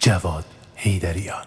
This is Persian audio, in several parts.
جواد حیدریان.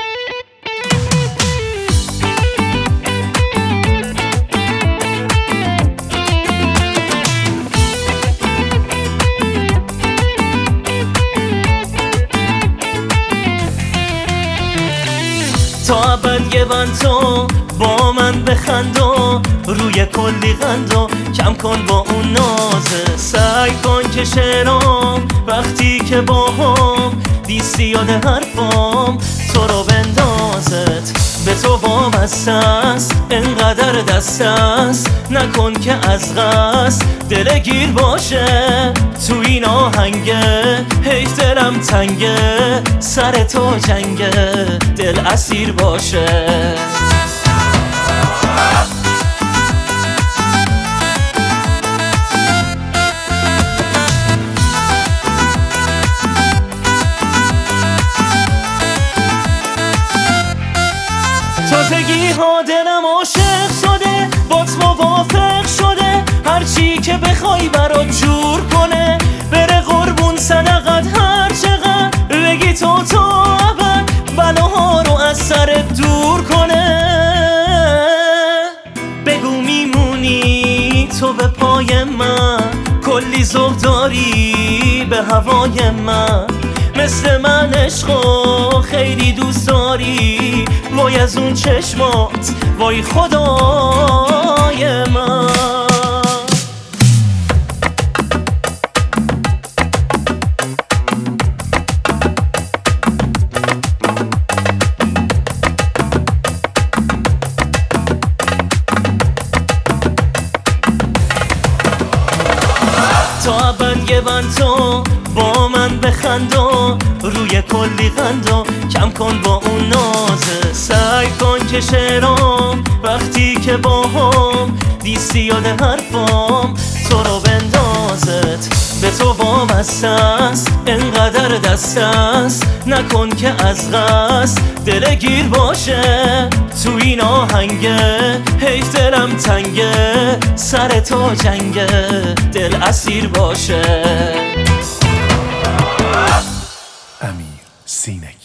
تا ابد یه بند تو با من بخند و روی کلی غند و کم کن با اون نازه. سعی کن که شعرام وقتی که با هم دیستی یاد حرفام تو رو بندازت. به تو وابسته است انقدر دست است، نکن که از قصد دلگیر باشه. تو این آهنگه حیف دلم تنگه، سر تو جنگه دل اسیر باشه. تازگی ها دلم عاشق شده، بات موافق شده، هرچی که بخوای برات جور کنه. بره قربون صدقت هر چقدر بگی تو ابد بلاها رو از سرت دور کنه. بگو میمونی تو به پای من، کلی ذوق داری به هوای من. مثل من عشقو خیلی دوست داری، وای از اون چشمات وای خدای من. تا ابد یه بند تو با من بخند و روی کلی غند و کم کن با اون نازه. سعی کن که شعرام وقتی که با هم دیستی یاد حرفام تو رو بندازت. به تو وابسته است انقدر دست است، نکن که از قصد دلگیر باشه. تو این آهنگه حیف دلم تنگه، سر تو جنگه دل اسیر باشه. امیر سینک.